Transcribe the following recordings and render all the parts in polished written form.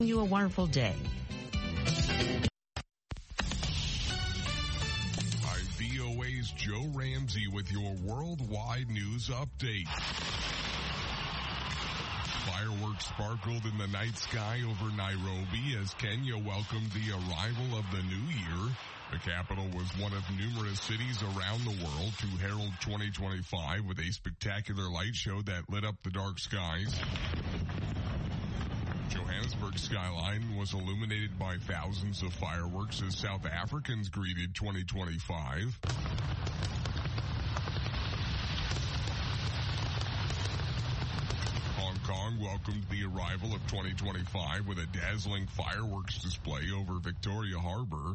You a wonderful day. I'm VOA's Joe Ramsey with your worldwide news update. Fireworks sparkled in the night sky over Nairobi as Kenya welcomed the arrival of the new year. The capital was one of numerous cities around the world to herald 2025 with a spectacular light show that lit up the dark skies. Johannesburg's skyline was illuminated by thousands of fireworks as South Africans greeted 2025. Hong Kong welcomed the arrival of 2025 with a dazzling fireworks display over Victoria Harbour.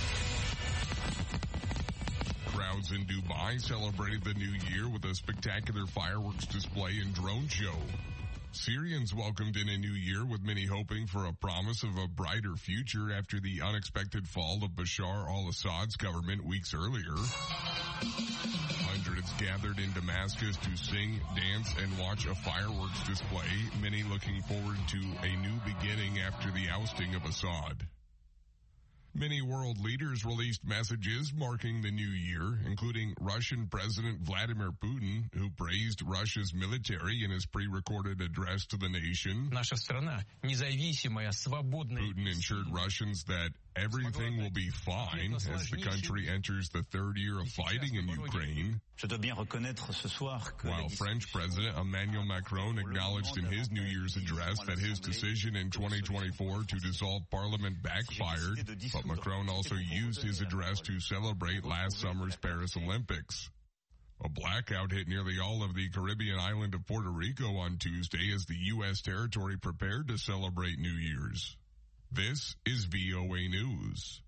Crowds in Dubai celebrated the new year with a spectacular fireworks display and drone show. Syrians welcomed in a new year with many hoping for a promise of a brighter future after the unexpected fall of Bashar al-Assad's government weeks earlier. Hundreds gathered in Damascus to sing, dance, and watch a fireworks display, many looking forward to a new beginning after the ousting of Assad. Many world leaders released messages marking the new year, including Russian President Vladimir Putin, who praised Russia's military in his pre-recorded address to the nation. Putin assured Russians that everything will be fine as the country enters the third year of fighting in Ukraine. While French President Emmanuel Macron acknowledged in his New Year's address that his decision in 2024 to dissolve Parliament backfired, but Macron also used his address to celebrate last summer's Paris Olympics. A blackout hit nearly all of the Caribbean island of Puerto Rico on Tuesday as the U.S. territory prepared to celebrate New Year's. This is VOA News.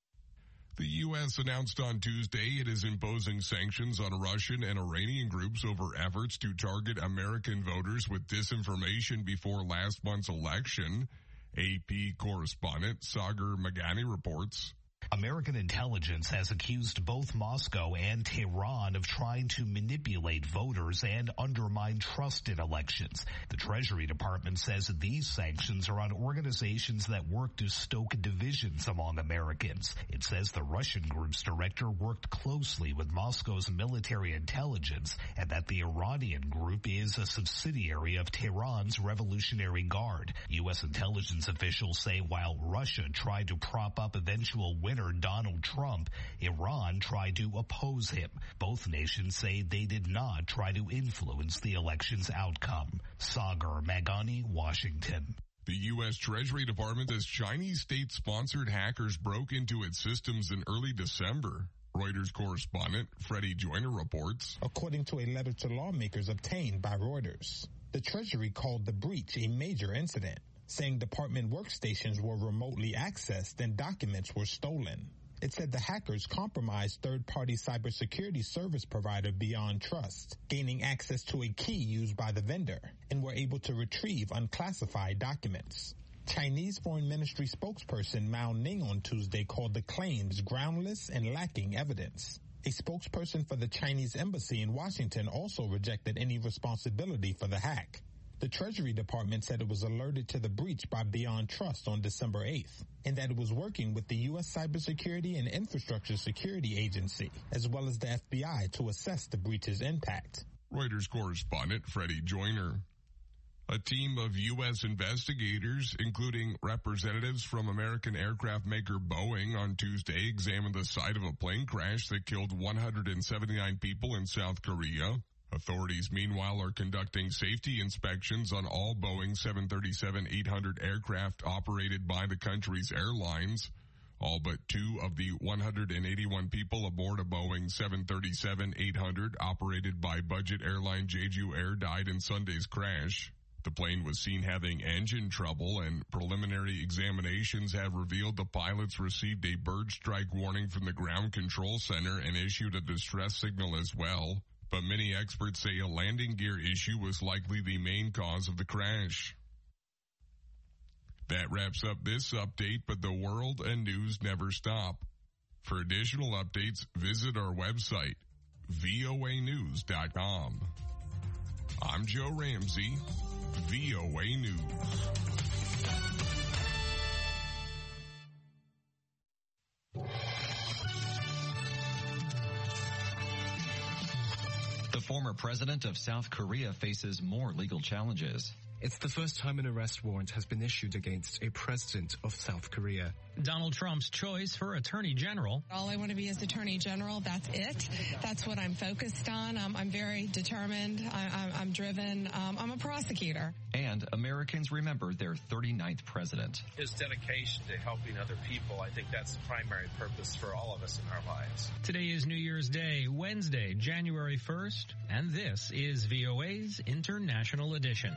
The U.S. announced on Tuesday it is imposing sanctions on Russian and Iranian groups over efforts to target American voters with disinformation before last month's election. AP correspondent Sagar Meghani reports. American intelligence has accused both Moscow and Tehran of trying to manipulate voters and undermine trust in elections. The Treasury Department says that these sanctions are on organizations that work to stoke divisions among Americans. It says the Russian group's director worked closely with Moscow's military intelligence and that the Iranian group is a subsidiary of Tehran's Revolutionary Guard. U.S. intelligence officials say while Russia tried to prop up eventual winner Donald Trump, Iran tried to oppose him. Both nations say they did not try to influence the election's outcome. Sagar Meghani, Washington. The U.S. Treasury Department says Chinese state-sponsored hackers broke into its systems in early December. Reuters correspondent Freddie Joyner reports. According to a letter to lawmakers obtained by Reuters, the Treasury called the breach a major incident, saying department workstations were remotely accessed and documents were stolen. It said the hackers compromised third-party cybersecurity service provider Beyond Trust, gaining access to a key used by the vendor, and were able to retrieve unclassified documents. Chinese Foreign Ministry spokesperson Mao Ning on Tuesday called the claims groundless and lacking evidence. A spokesperson for the Chinese embassy in Washington also rejected any responsibility for the hack. The Treasury Department said it was alerted to the breach by Beyond Trust on December 8th, and that it was working with the U.S. Cybersecurity and Infrastructure Security Agency, as well as the FBI, to assess the breach's impact. Reuters correspondent Freddie Joyner. A team of U.S. investigators, including representatives from American aircraft maker Boeing, on Tuesday examined the site of a plane crash that killed 179 people in South Korea. Authorities, meanwhile, are conducting safety inspections on all Boeing 737-800 aircraft operated by the country's airlines. All but two of the 181 people aboard a Boeing 737-800 operated by budget airline Jeju Air died in Sunday's crash. The plane was seen having engine trouble, and preliminary examinations have revealed the pilots received a bird strike warning from the ground control center and issued a distress signal as well. But many experts say a landing gear issue was likely the main cause of the crash. That wraps up this update, but the world and news never stop. For additional updates, visit our website, voanews.com. I'm Joe Ramsey, VOA News. former president of South Korea faces more legal challenges. It's the first time an arrest warrant has been issued against a president of South Korea. Donald Trump's choice for Attorney General. All I want to be is Attorney General. That's it. That's what I'm focused on. I'm very determined. I'm driven. I'm a prosecutor. And Americans remember their 39th president. His dedication to helping other people, I think that's the primary purpose for all of us in our lives. Today is New Year's Day, Wednesday, January 1st, and this is VOA's International Edition.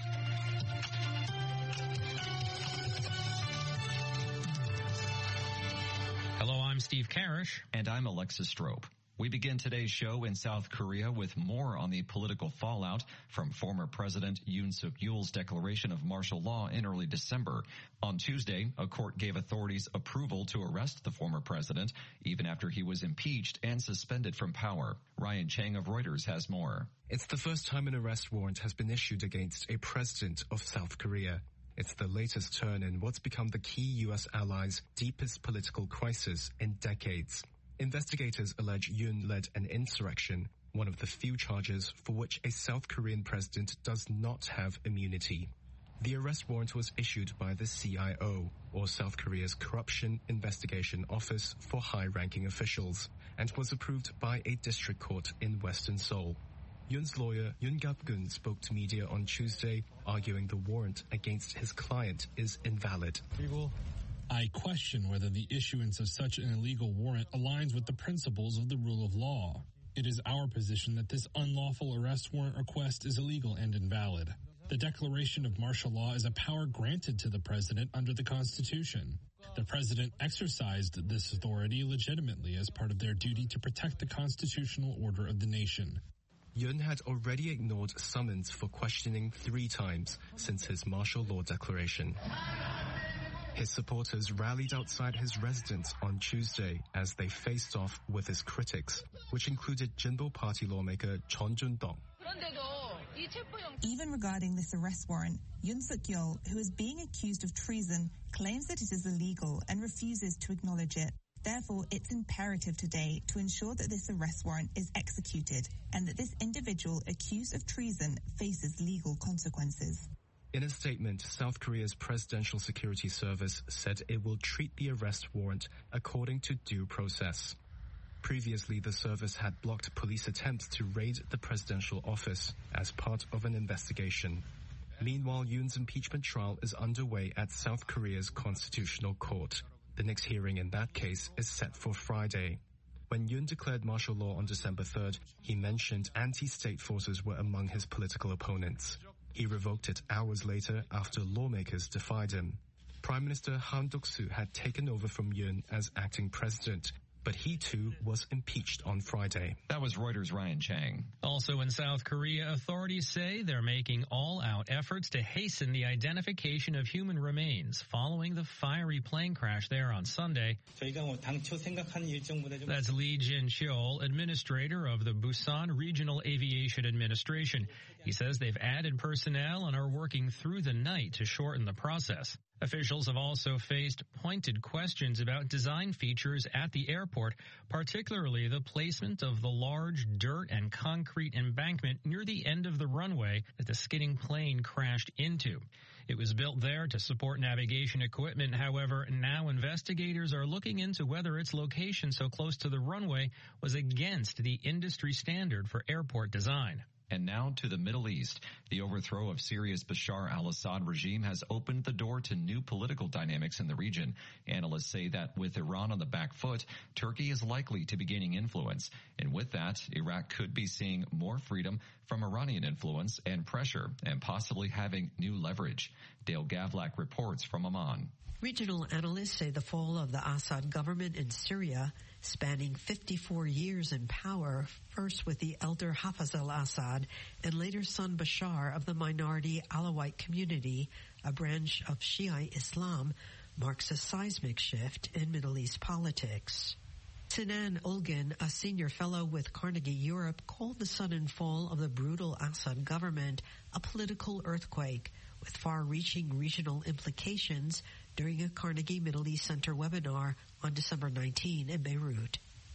Hello, I'm Steve Karish. And I'm Alexis Strope. We begin today's show in South Korea with more on the political fallout from former President Yoon Suk-yeol's declaration of martial law in early December. On Tuesday, a court gave authorities approval to arrest the former president, even after he was impeached and suspended from power. Ryan Chang of Reuters has more. It's the first time an arrest warrant has been issued against a president of South Korea. It's the latest turn in what's become the key U.S. allies' deepest political crisis in decades. Investigators allege Yoon led an insurrection, one of the few charges for which a South Korean president does not have immunity. The arrest warrant was issued by the CIO, or South Korea's Corruption Investigation Office for high-ranking officials, and was approved by a district court in Western Seoul. Yoon's lawyer, Yoon Gap-gun, spoke to media on Tuesday, arguing the warrant against his client is invalid. I question whether the issuance of such an illegal warrant aligns with the principles of the rule of law. It is our position that this unlawful arrest warrant request is illegal and invalid. The declaration of martial law is a power granted to the president under the Constitution. The president exercised this authority legitimately as part of their duty to protect the constitutional order of the nation. Yoon had already ignored summons for questioning 3 times since his martial law declaration. His supporters rallied outside his residence on Tuesday as they faced off with his critics, which included Jinbo Party lawmaker Chon Jun-dong. Even regarding this arrest warrant, Yoon Suk-yeol, who is being accused of treason, claims that it is illegal and refuses to acknowledge it. Therefore, it's imperative today to ensure that this arrest warrant is executed and that this individual accused of treason faces legal consequences. In a statement, South Korea's Presidential Security Service said it will treat the arrest warrant according to due process. Previously, the service had blocked police attempts to raid the presidential office as part of an investigation. Meanwhile, Yoon's impeachment trial is underway at South Korea's Constitutional Court. The next hearing in that case is set for Friday. When Yoon declared martial law on December 3rd, he mentioned anti-state forces were among his political opponents. He revoked it hours later after lawmakers defied him. Prime Minister Han Duck-soo had taken over from Yoon as acting president, but he too was impeached on Friday. That was Reuters' Ryan Chang. Also in South Korea, authorities say they're making all-out efforts to hasten the identification of human remains following the fiery plane crash there on Sunday. That's Lee Jin-cheol, administrator of the Busan Regional Aviation Administration. He says they've added personnel and are working through the night to shorten the process. Officials have also faced pointed questions about design features at the airport, particularly the placement of the large dirt and concrete embankment near the end of the runway that the skidding plane crashed into. It was built there to support navigation equipment. However, now investigators are looking into whether its location so close to the runway was against the industry standard for airport design. And now to the Middle East. The overthrow of Syria's Bashar al-Assad regime has opened the door to new political dynamics in the region. Analysts say that with Iran on the back foot, Turkey is likely to be gaining influence. And with that, Iraq could be seeing more freedom from Iranian influence and pressure, and possibly having new leverage. Dale Gavlak reports from Amman. Regional analysts say the fall of the Assad government in Syria, spanning 54 years in power, first with the elder Hafez al-Assad and later son Bashar of the minority Alawite community, a branch of Shiite Islam, marks a seismic shift in Middle East politics. Sinan Ulgen, a senior fellow with Carnegie Europe, called the sudden fall of the brutal Assad government a political earthquake with far-reaching regional implications during a Carnegie Middle East Center webinar on December 19 in Beirut.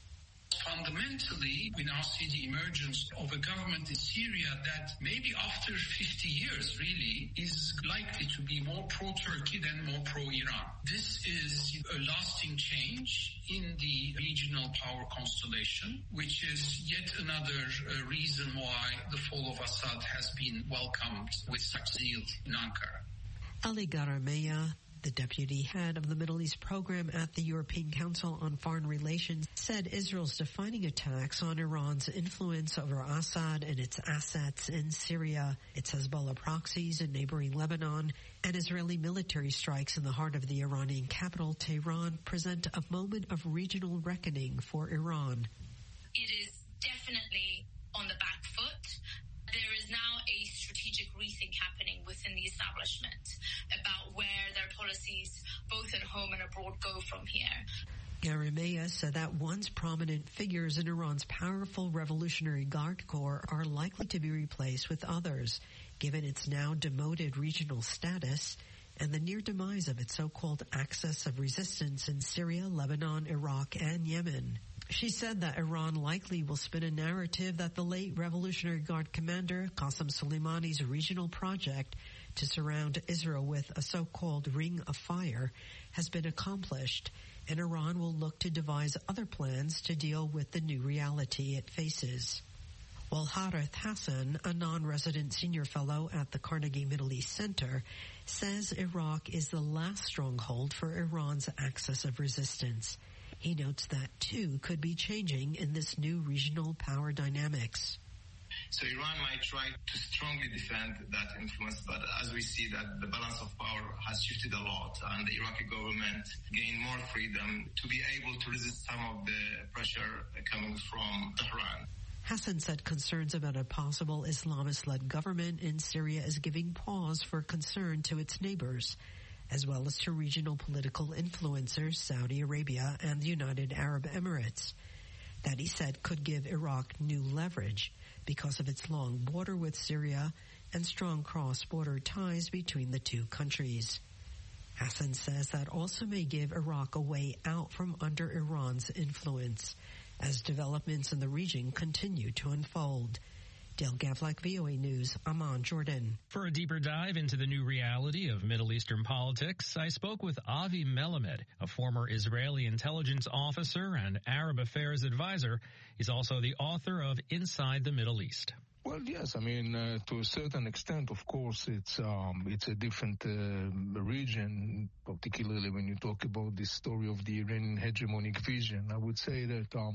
Fundamentally, we now see the emergence of a government in Syria that maybe after 50 years really is likely to be more pro-Turkey than more pro-Iran. This is a lasting change in the regional power constellation, which is yet another reason why the fall of Assad has been welcomed with such zeal in Ankara. Ali Garameya, the deputy head of the Middle East program at the European Council on Foreign Relations, said Israel's defining attacks on Iran's influence over Assad and its assets in Syria, its Hezbollah proxies in neighboring Lebanon, and Israeli military strikes in the heart of the Iranian capital, Tehran, present a moment of regional reckoning for Iran. It is definitely on the back foot. There is now a strategic rethink happening within the establishment about where their policies, both at home and abroad, go from here. Garameya said that once prominent figures in Iran's powerful Revolutionary Guard Corps are likely to be replaced with others, given its now demoted regional status and the near demise of its so-called axis of resistance in Syria, Lebanon, Iraq, and Yemen. She said that Iran likely will spin a narrative that the late Revolutionary Guard commander Qasem Soleimani's regional project to surround Israel with a so-called ring of fire has been accomplished, and Iran will look to devise other plans to deal with the new reality it faces. While Harith Hassan, a non-resident senior fellow at the Carnegie Middle East Center, says Iraq is the last stronghold for Iran's axis of resistance. He notes that, too, could be changing in this new regional power dynamics. So Iran might try to strongly defend that influence, but as we see that the balance of power has shifted a lot and the Iraqi government gained more freedom to be able to resist some of the pressure coming from Tehran. Hassan said concerns about a possible Islamist-led government in Syria is giving pause for concern to its neighbors, as well as to regional political influencers, Saudi Arabia and the United Arab Emirates, that he said could give Iraq new leverage because of its long border with Syria and strong cross-border ties between the two countries. Hassan says that also may give Iraq a way out from under Iran's influence as developments in the region continue to unfold. Dale Gavlak, VOA News, Amman, Jordan. For a deeper dive into the new reality of Middle Eastern politics, I spoke with Avi Melamed, a former Israeli intelligence officer and Arab affairs advisor. He's also the author of Inside the Middle East. Well, yes. I mean, to a certain extent, of course, it's a different region, particularly when you talk about the story of the Iranian hegemonic vision. I would say that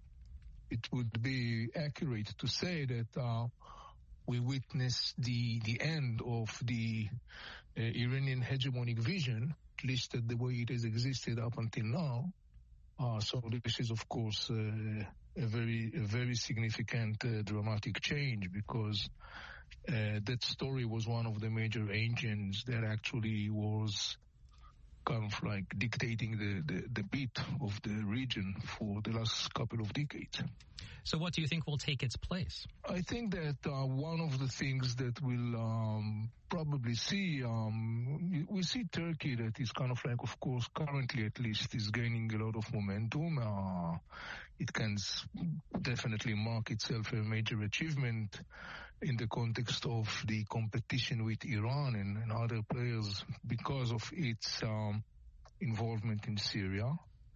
it would be accurate to say that we witnessed the end of the Iranian hegemonic vision, at least the way it has existed up until now. So this is, of course, a very significant dramatic change, because that story was one of the major engines that actually was kind of like dictating the beat of the region for the last couple of decades. So what do you think will take its place? I think that one of the things that we'll probably see, we see Turkey that is kind of like, of course, currently at least is gaining a lot of momentum. It can definitely mark itself a major achievement in the context of the competition with Iran and other players because of its involvement in Syria.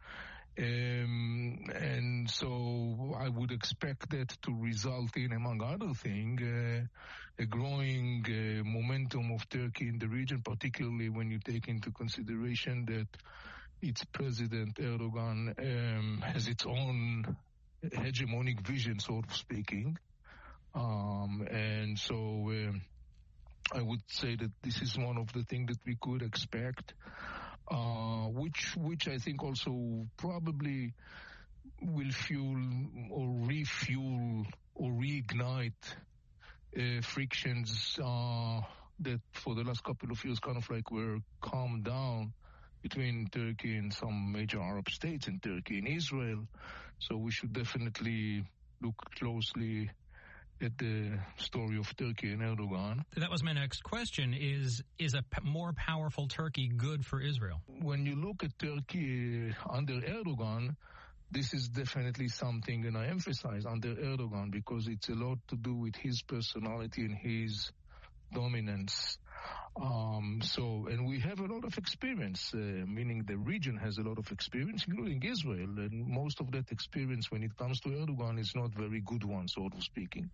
And so I would expect that to result in, among other things, a growing momentum of Turkey in the region, particularly when you take into consideration that its President Erdogan has its own hegemonic vision, sort of speaking. And so I would say that this is one of the things that we could expect, which I think also probably will fuel or refuel or reignite frictions that for the last couple of years kind of like were calmed down between Turkey and some major Arab states, and Turkey and Israel. So we should definitely look closely at the story of Turkey and Erdogan. That was my next question. Is a more powerful Turkey good for Israel? When you look at Turkey under Erdogan, this is definitely something, and I emphasize, under Erdogan, because it's a lot to do with his personality and his dominance. And we have a lot of experience, meaning the region has a lot of experience, including Israel, and most of that experience when it comes to Erdogan is not very good one, sort of speaking.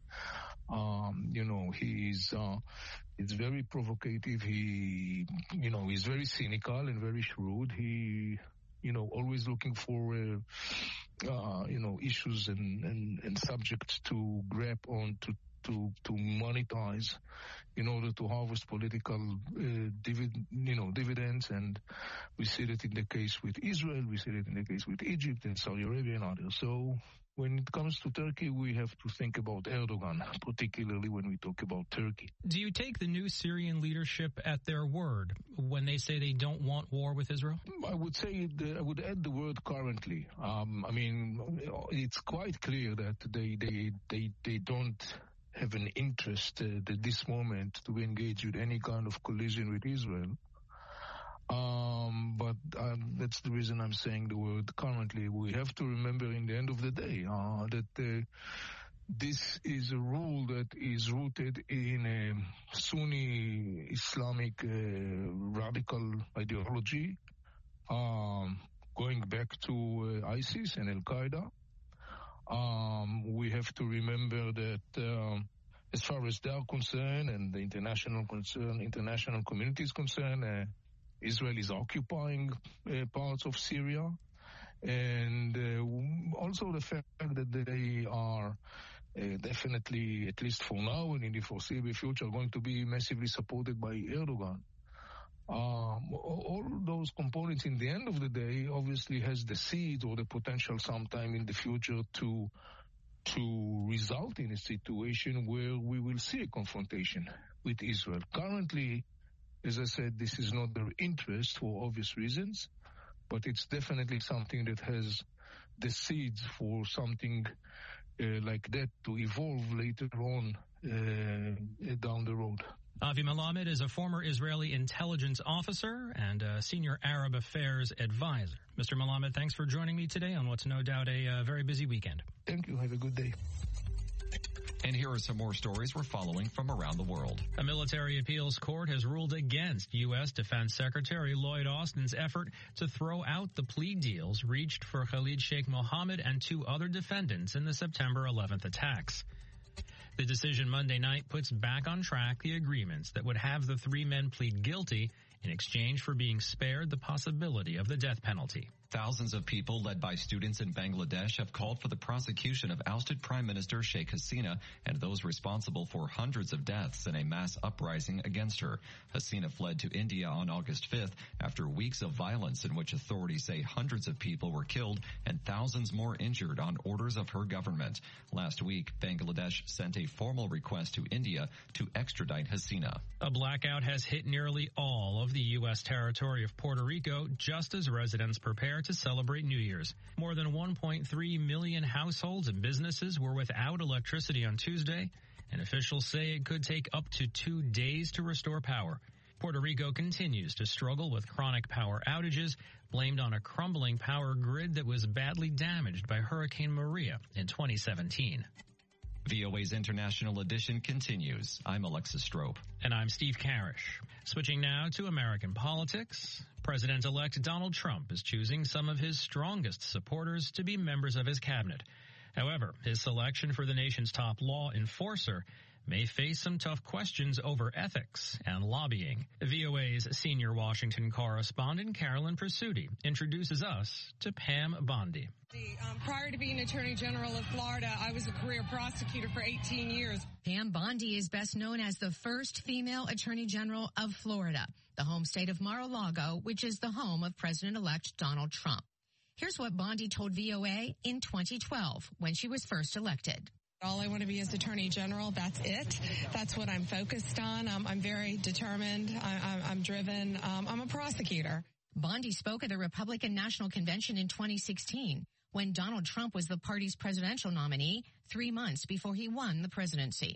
It's very provocative. He's very cynical and very shrewd. He, always looking for, issues and subjects to grab on, to monetize in order to harvest political dividends. And we see that in the case with Israel, we see that in the case with Egypt and Saudi Arabia and others. So when it comes to Turkey, we have to think about Erdogan, particularly when we talk about Turkey. Do you take the new Syrian leadership at their word when they say they don't want war with Israel? I would say, I would add the word currently. It's quite clear that they don't have an interest at this moment to engage with any kind of collision with Israel. But that's the reason I'm saying the word currently. We have to remember in the end of the day that this is a rule that is rooted in a Sunni Islamic radical ideology, going back to ISIS and Al-Qaeda. We have to remember that as far as they are concerned and the international community is concerned, Israel is occupying parts of Syria, and also the fact that they are definitely, at least for now and in the foreseeable future, going to be massively supported by Erdogan. All those components in the end of the day obviously has the seed or the potential sometime in the future to result in a situation where we will see a confrontation with Israel. Currently, as I said, this is not their interest for obvious reasons, but it's definitely something that has the seeds for something like that to evolve later on down the road. Avi Melamed is a former Israeli intelligence officer and a senior Arab affairs advisor. Mr. Melamed, thanks for joining me today on what's no doubt a very busy weekend. Thank you. Have a good day. And here are some more stories we're following from around the world. A military appeals court has ruled against U.S. Defense Secretary Lloyd Austin's effort to throw out the plea deals reached for Khalid Sheikh Mohammed and 2 other defendants in the September 11th attacks. The decision Monday night puts back on track the agreements that would have the 3 men plead guilty in exchange for being spared the possibility of the death penalty. Thousands of people led by students in Bangladesh have called for the prosecution of ousted Prime Minister Sheikh Hasina and those responsible for hundreds of deaths in a mass uprising against her. Hasina fled to India on August 5th after weeks of violence in which authorities say hundreds of people were killed and thousands more injured on orders of her government. Last week, Bangladesh sent a formal request to India to extradite Hasina. A blackout has hit nearly all of the U.S. territory of Puerto Rico just as residents prepare to celebrate New Year's. More than 1.3 million households and businesses were without electricity on Tuesday, and officials say it could take up to 2 days to restore power. Puerto Rico continues to struggle with chronic power outages blamed on a crumbling power grid that was badly damaged by Hurricane Maria in 2017. VOA's International Edition continues. I'm Alexis Strope. And I'm Steve Karish. Switching now to American politics. President-elect Donald Trump is choosing some of his strongest supporters to be members of his cabinet. However, his selection for the nation's top law enforcer may face some tough questions over ethics and lobbying. VOA's senior Washington correspondent Carolyn Presutti introduces us to Pam Bondi. Prior to being Attorney General of Florida, I was a career prosecutor for 18 years. Pam Bondi is best known as the first female Attorney General of Florida, the home state of Mar-a-Lago, which is the home of President-elect Donald Trump. Here's what Bondi told VOA in 2012 when she was first elected. All I want to be is Attorney General. That's it. That's what I'm focused on. I'm very determined. I'm driven. I'm a prosecutor. Bondi spoke at the Republican National Convention in 2016 when Donald Trump was the party's presidential nominee 3 months before he won the presidency. I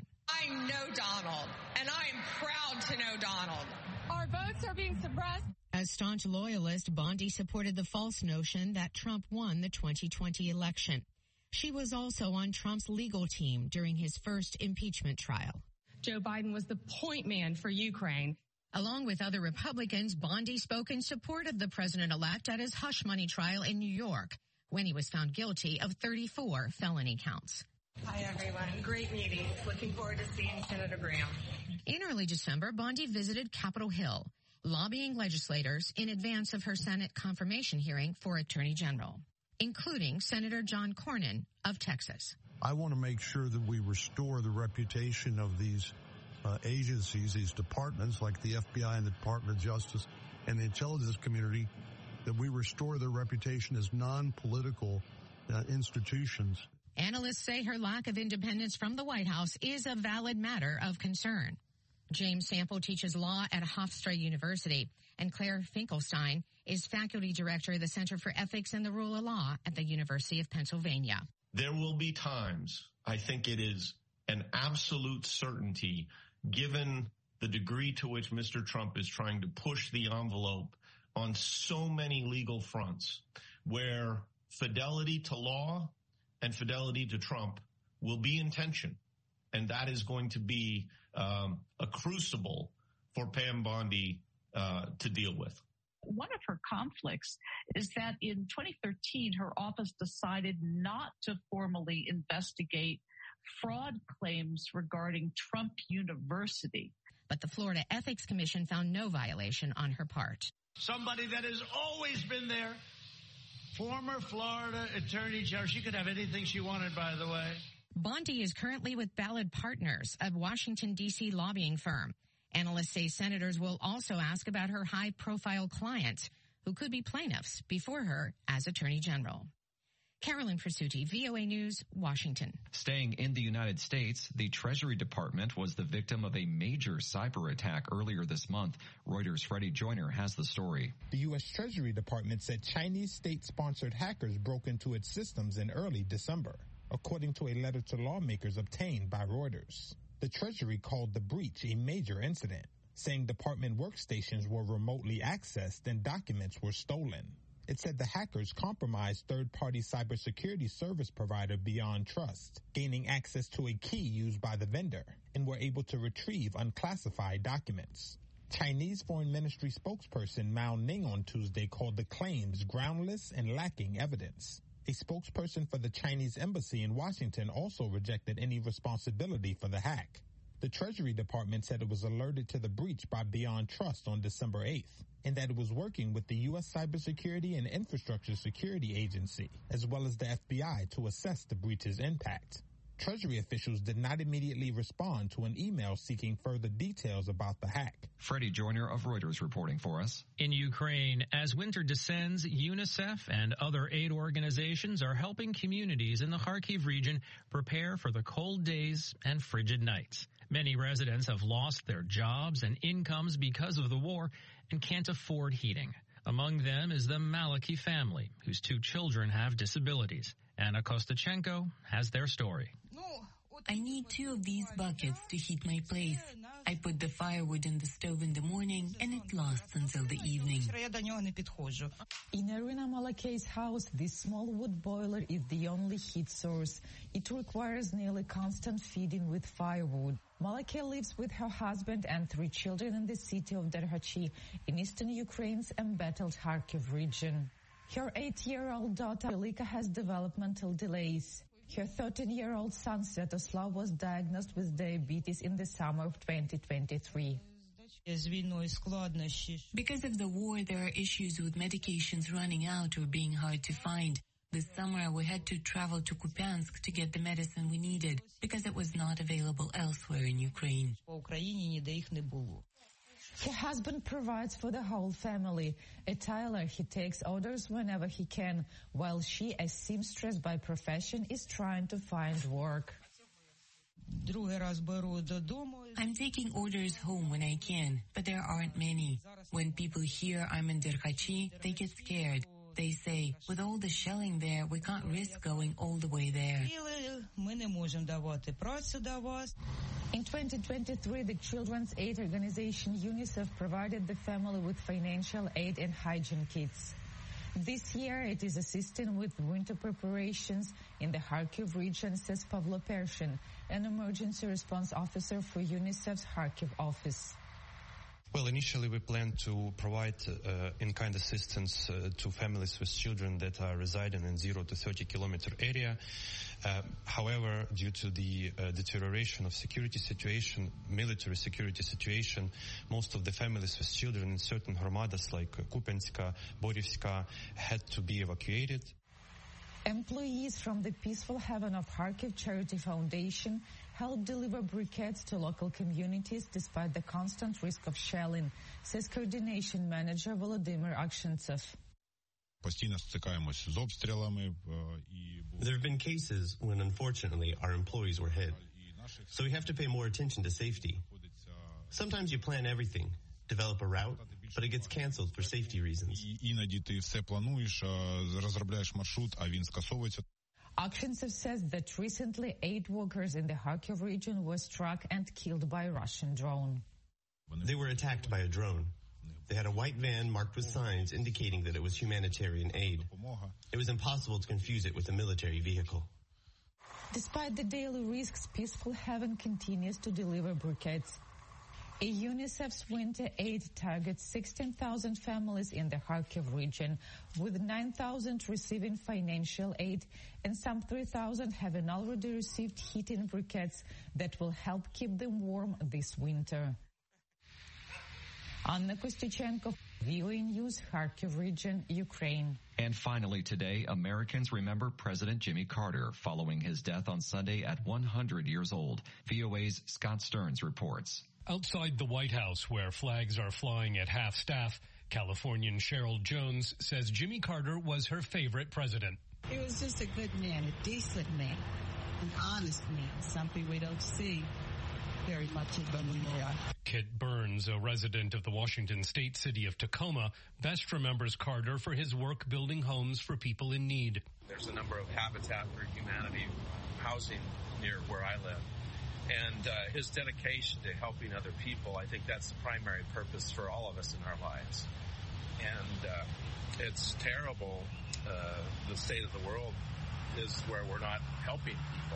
I know Donald, and I am proud to know Donald. Our votes are being suppressed. As staunch loyalist, Bondi supported the false notion that Trump won the 2020 election. She was also on Trump's legal team during his first impeachment trial. Joe Biden was the point man for Ukraine. Along with other Republicans, Bondi spoke in support of the president-elect at his hush money trial in New York, when he was found guilty of 34 felony counts. Hi, everyone. Great meeting. Looking forward to seeing Senator Graham. In early December, Bondi visited Capitol Hill, lobbying legislators in advance of her Senate confirmation hearing for Attorney General, including Senator John Cornyn of Texas. I want to make sure that we restore the reputation of these agencies, these departments like the FBI and the Department of Justice and the intelligence community, that we restore their reputation as non-political institutions. Analysts say her lack of independence from the White House is a valid matter of concern. James Sample teaches law at Hofstra University, and Claire Finkelstein is faculty director of the Center for Ethics and the Rule of Law at the University of Pennsylvania. There will be times, I think it is an absolute certainty, given the degree to which Mr. Trump is trying to push the envelope on so many legal fronts, where fidelity to law and fidelity to Trump will be in tension. And that is going to be a crucible for Pam Bondi to deal with. One of her conflicts is that in 2013, her office decided not to formally investigate fraud claims regarding Trump University. But the Florida Ethics Commission found no violation on her part. Somebody that has always been there, former Florida Attorney General. She could have anything she wanted, by the way. Bondi is currently with Ballard Partners, a Washington, D.C. lobbying firm. Analysts say senators will also ask about her high-profile clients, who could be plaintiffs before her as Attorney General. Carolyn Presutti, VOA News, Washington. Staying in the United States, the Treasury Department was the victim of a major cyber attack earlier this month. Reuters' Freddie Joyner has the story. The U.S. Treasury Department said Chinese state-sponsored hackers broke into its systems in early December, according to a letter to lawmakers obtained by Reuters. The Treasury called the breach a major incident, saying department workstations were remotely accessed and documents were stolen. It said the hackers compromised third-party cybersecurity service provider Beyond Trust, gaining access to a key used by the vendor, and were able to retrieve unclassified documents. Chinese Foreign Ministry spokesperson Mao Ning on Tuesday called the claims groundless and lacking evidence. A spokesperson for the Chinese embassy in Washington also rejected any responsibility for the hack. The Treasury Department said it was alerted to the breach by Beyond Trust on December 8th, and that it was working with the U.S. Cybersecurity and Infrastructure Security Agency, as well as the FBI, to assess the breach's impact. Treasury officials did not immediately respond to an email seeking further details about the hack. Freddie Joyner of Reuters reporting for us. In Ukraine, as winter descends, UNICEF and other aid organizations are helping communities in the Kharkiv region prepare for the cold days and frigid nights. Many residents have lost their jobs and incomes because of the war and can't afford heating. Among them is the Maliki family, whose 2 children have disabilities. Anna Kostachenko has their story. I need 2 of these buckets to heat my place. I put the firewood in the stove in the morning, and it lasts until the evening. In Irina Malakei's house, this small wood boiler is the only heat source. It requires nearly constant feeding with firewood. Malakei lives with her husband and 3 children in the city of Derhachi in eastern Ukraine's embattled Kharkiv region. Her 8-year-old daughter Velika has developmental delays. Her 13-year-old son Svetoslav was diagnosed with diabetes in the summer of 2023. Because of the war, there are issues with medications running out or being hard to find. This summer, we had to travel to Kupiansk to get the medicine we needed because it was not available elsewhere in Ukraine. Her husband provides for the whole family. A tailor, he takes orders whenever he can, while she, a seamstress by profession, is trying to find work. I'm taking orders home when I can, but there aren't many. When people hear I'm in Derhachi, they get scared. They say, with all the shelling there, we can't risk going all the way there. In 2023, the children's aid organization UNICEF provided the family with financial aid and hygiene kits. This year, it is assisting with winter preparations in the Kharkiv region, says Pavlo Pershin, an emergency response officer for UNICEF's Kharkiv office. Well, initially we planned to provide in-kind assistance to families with children that are residing in 0 to 30 kilometer area. However, due to the deterioration of security situation, military security situation, most of the families with children in certain Hromadas like Kupianska, Borivska had to be evacuated. Employees from the Peaceful Heaven of Kharkiv Charity Foundation helped deliver briquettes to local communities despite the constant risk of shelling, says coordination manager Volodymyr Akshentsov. There have been cases when, unfortunately, our employees were hit. So we have to pay more attention to safety. Sometimes you plan everything, develop a route, but it gets canceled for safety reasons. Akshentsov says that recently 8 workers in the Kharkiv region were struck and killed by a Russian drone. They were attacked by a drone. They had a white van marked with signs indicating that it was humanitarian aid. It was impossible to confuse it with a military vehicle. Despite the daily risks, Peaceful Heaven continues to deliver briquettes. UNICEF's winter aid targets 16,000 families in the Kharkiv region, with 9,000 receiving financial aid and some 3,000 having already received heating briquettes that will help keep them warm this winter. Anna Kostychenko, VOA News, Kharkiv region, Ukraine. And finally today, Americans remember President Jimmy Carter following his death on Sunday at 100 years old. VOA's Scott Stearns reports. Outside the White House, where flags are flying at half-staff, Californian Cheryl Jones says Jimmy Carter was her favorite president. He was just a good man, a decent man, an honest man, something we don't see very much anymore. Kit Burns, a resident of the Washington state city of Tacoma, best remembers Carter for his work building homes for people in need. There's a number of Habitat for Humanity housing near where I live. And his dedication to helping other people, I think that's the primary purpose for all of us in our lives. And it's terrible, the state of the world is where we're not helping people.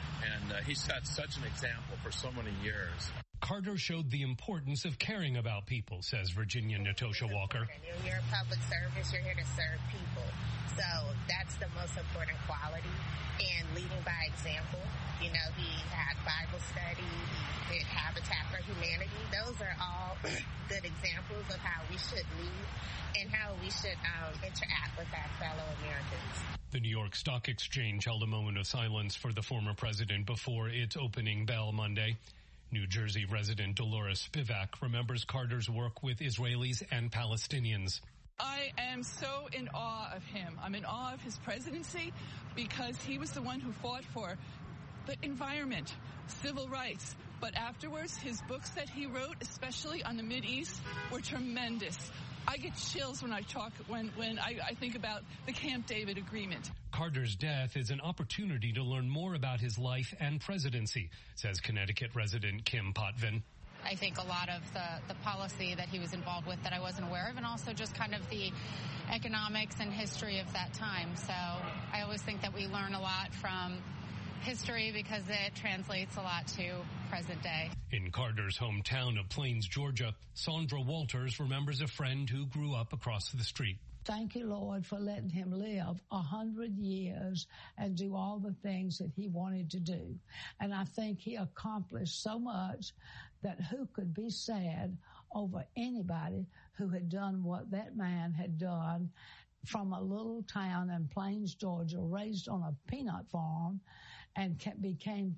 And he set such an example for so many years. Carter showed the importance of caring about people, says Virginia Natosha Walker. You're a public service, you're here to serve people. So that's the most important quality. And leading by example, you know, he had Bible study, he did Habitat for Humanity. Those are all good examples of how we should lead and how we should interact with our fellow Americans. The New York Stock Exchange held a moment of silence for the former president before its opening bell Monday. New Jersey resident Dolores Spivak remembers Carter's work with Israelis and Palestinians. I am so in awe of him. I'm in awe of his presidency because he was the one who fought for the environment, civil rights. But afterwards, his books that he wrote, especially on the Mideast, were tremendous. I get chills when I talk, when I think about the Camp David Agreement. Carter's death is an opportunity to learn more about his life and presidency, says Connecticut resident Kim Potvin. I think a lot of the policy that he was involved with that I wasn't aware of, and also just kind of the economics and history of that time. So I always think that we learn a lot from history because it translates a lot to present day. In Carter's hometown of Plains, Georgia, Sandra Walters remembers a friend who grew up across the street. Thank you, Lord, for letting him live 100 years and do all the things that he wanted to do. And I think he accomplished so much that who could be sad over anybody who had done what that man had done from a little town in Plains, Georgia, raised on a peanut farm, and became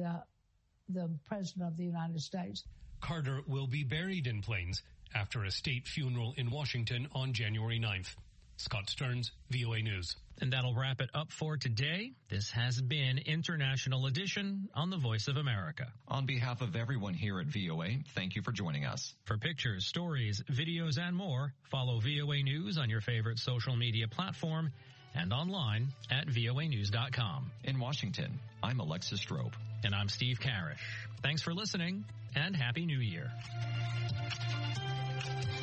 the president of the United States. Carter will be buried in Plains after a state funeral in Washington on January 9th. Scott Stearns, VOA News. And that'll wrap it up for today. This has been International Edition on the Voice of America. On behalf of everyone here at VOA, thank you for joining us. For pictures, stories, videos, and more, follow VOA News on your favorite social media platform and online at voanews.com. In Washington, I'm Alexis Strope. And I'm Steve Karish. Thanks for listening, and Happy New Year.